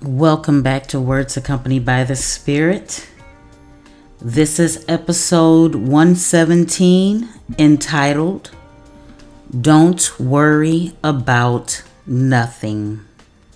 Welcome back to Words Accompanied by the Spirit. This is episode 117 entitled, Don't Worry About Nothing.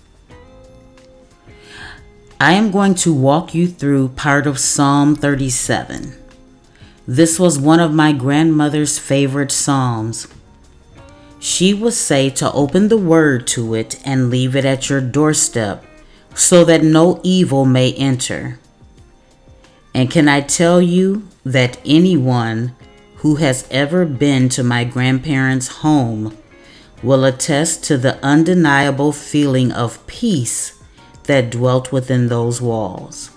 I am going to walk you through part of Psalm 37. This was one of my grandmother's favorite psalms. She would say to open the word to it and leave it at your doorstep so that no evil may enter. And can I tell you that anyone who has ever been to my grandparents' home will attest to the undeniable feeling of peace that dwelt within those walls.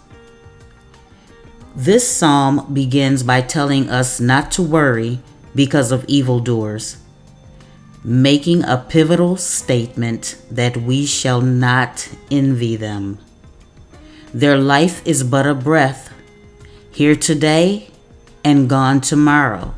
This psalm begins by telling us not to worry because of evildoers, making a pivotal statement that we shall not envy them. Their life is but a breath, here today and gone tomorrow.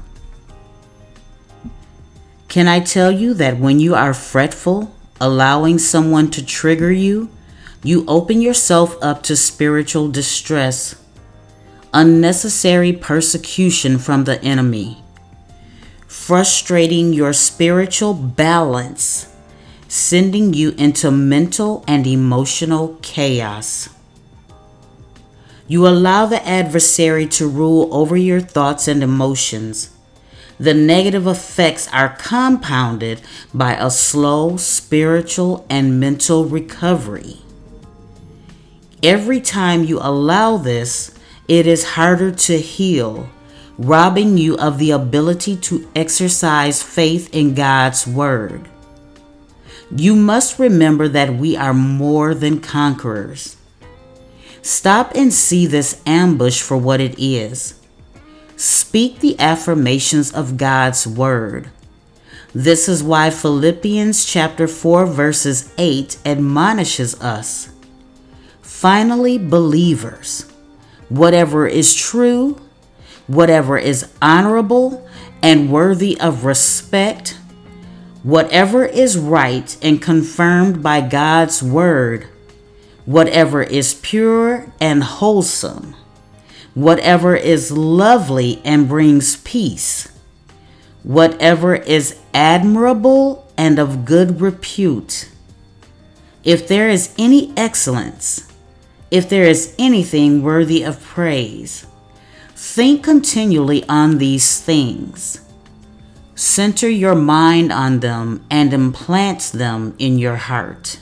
Can I tell you that when you are fretful, allowing someone to trigger you, you open yourself up to spiritual distress, unnecessary persecution from the enemy, frustrating your spiritual balance, sending you into mental and emotional chaos. You allow the adversary to rule over your thoughts and emotions. The negative effects are compounded by a slow spiritual and mental recovery. Every time you allow this, it is harder to heal, robbing you of the ability to exercise faith in God's word. You must remember that we are more than conquerors. Stop and see this ambush for what it is. Speak the affirmations of God's word. This is why Philippians chapter 4 verses 8 admonishes us. Finally, believers, whatever is true, whatever is honorable and worthy of respect, whatever is right and confirmed by God's word, whatever is pure and wholesome, whatever is lovely and brings peace, whatever is admirable and of good repute, if there is any excellence, if there is anything worthy of praise, think continually on these things. Center your mind on them and implant them in your heart.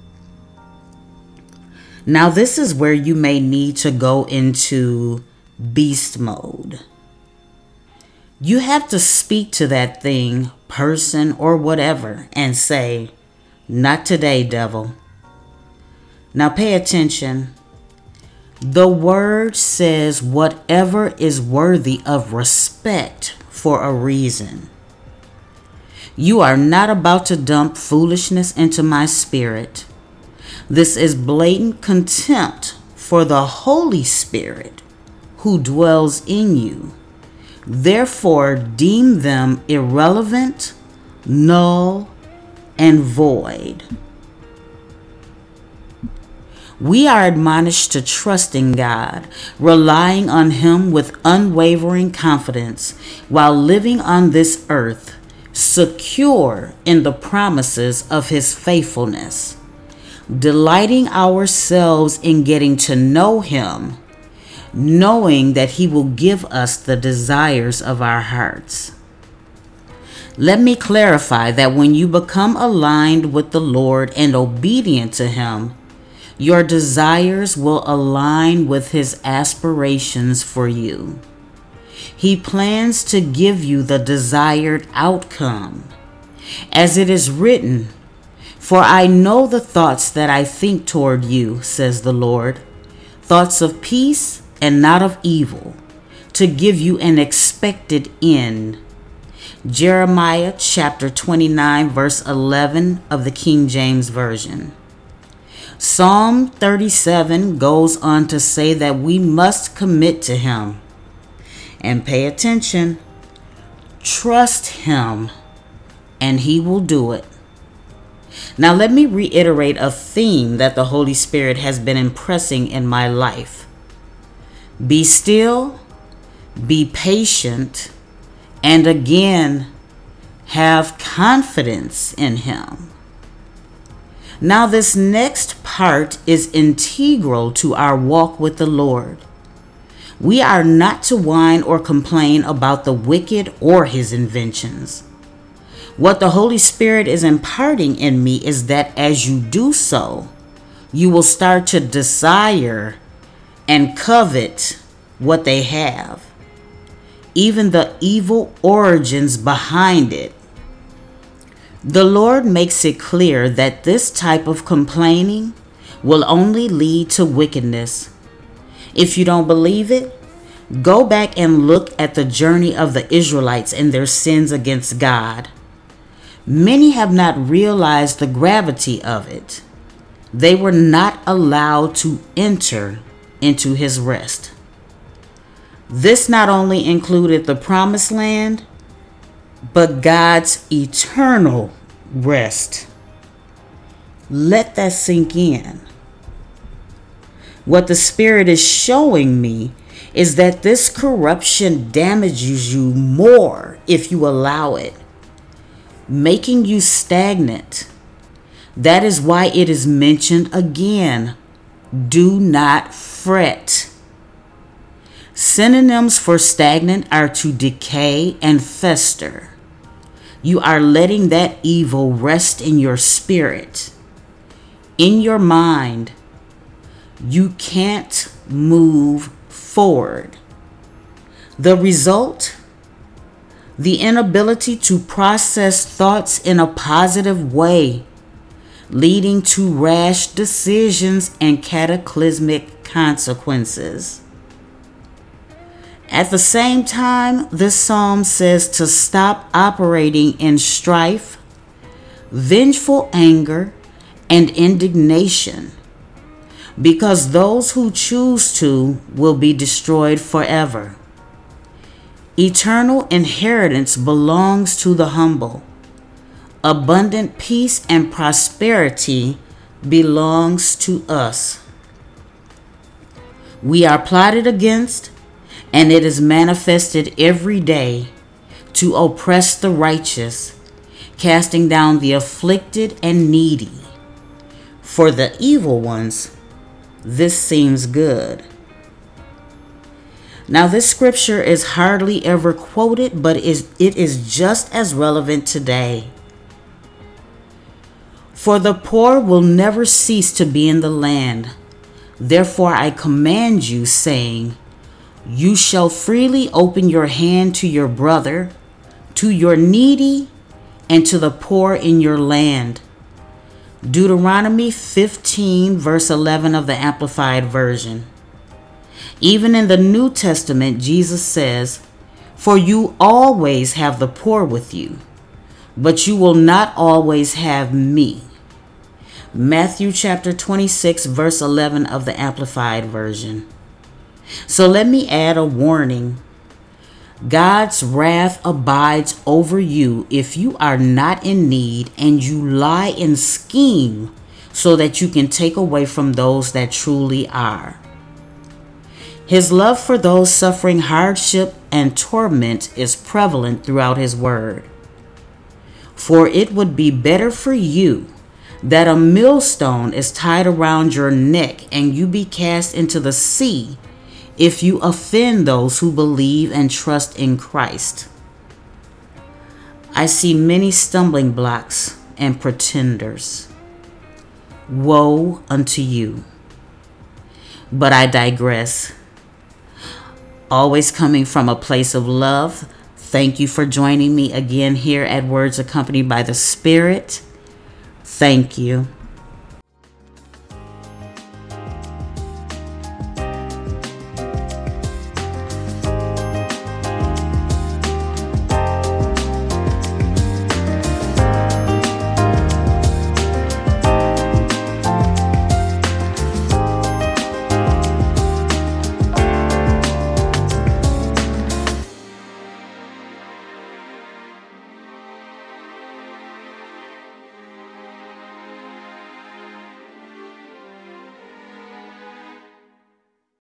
Now, this is where you may need to go into beast mode. You have to speak to that thing, person, or whatever and say, "Not today, devil." Now, pay attention. The word says whatever is worthy of respect for a reason. You are not about to dump foolishness into my spirit. This is blatant contempt for the Holy Spirit who dwells in you. Therefore, deem them irrelevant, null, and void. We are admonished to trust in God, relying on Him with unwavering confidence while living on this earth, secure in the promises of His faithfulness, delighting ourselves in getting to know Him, knowing that He will give us the desires of our hearts. Let me clarify that when you become aligned with the Lord and obedient to Him, your desires will align with His aspirations for you. He plans to give you the desired outcome. As it is written, "For I know the thoughts that I think toward you, says the Lord, thoughts of peace and not of evil, to give you an expected end." Jeremiah chapter 29 verse 11 of the King James Version. Psalm 37 goes on to say that we must commit to Him. And pay attention. Trust Him, and He will do it. Now, let me reiterate a theme that the Holy Spirit has been impressing in my life. Be still, be patient, and again, have confidence in Him. Now, this next part is integral to our walk with the Lord. We are not to whine or complain about the wicked or his inventions. What the Holy Spirit is imparting in me is that as you do so, you will start to desire and covet what they have, even the evil origins behind it. The Lord makes it clear that this type of complaining will only lead to wickedness. If you don't believe it, go back and look at the journey of the Israelites and their sins against God. Many have not realized the gravity of it. They were not allowed to enter into His rest. This not only included the promised land, but God's eternal rest. Let that sink in. What the Spirit is showing me is that this corruption damages you more if you allow it, making you stagnant. That is why it is mentioned again. Do not fret. Synonyms for stagnant are to decay and fester. You are letting that evil rest in your spirit, in your mind. You can't move forward. The result? The inability to process thoughts in a positive way, leading to rash decisions and cataclysmic consequences. At the same time, this psalm says to stop operating in strife, vengeful anger, and indignation, because those who choose to will be destroyed forever. Eternal inheritance belongs to the humble. Abundant peace and prosperity belongs to us. We are plotted against, and it is manifested every day to oppress the righteous, casting down the afflicted and needy. For the evil ones, this seems good. Now, this scripture is hardly ever quoted, but it is just as relevant today. For the poor will never cease to be in the land. Therefore I command you, saying, you shall freely open your hand to your brother, to your needy, and to the poor in your land. Deuteronomy 15, verse 11 of the Amplified Version. Even in the New Testament, Jesus says, for you always have the poor with you, but you will not always have me. Matthew chapter 26, verse 11 of the Amplified Version. So let me add a warning. God's wrath abides over you if you are not in need and you lie and scheme so that you can take away from those that truly are. His love for those suffering hardship and torment is prevalent throughout His word. For it would be better for you that a millstone is tied around your neck and you be cast into the sea if you offend those who believe and trust in Christ. I see many stumbling blocks and pretenders. Woe unto you. But I digress. Always coming from a place of love, thank you for joining me again here at Words Accompanied by the Spirit. Thank you.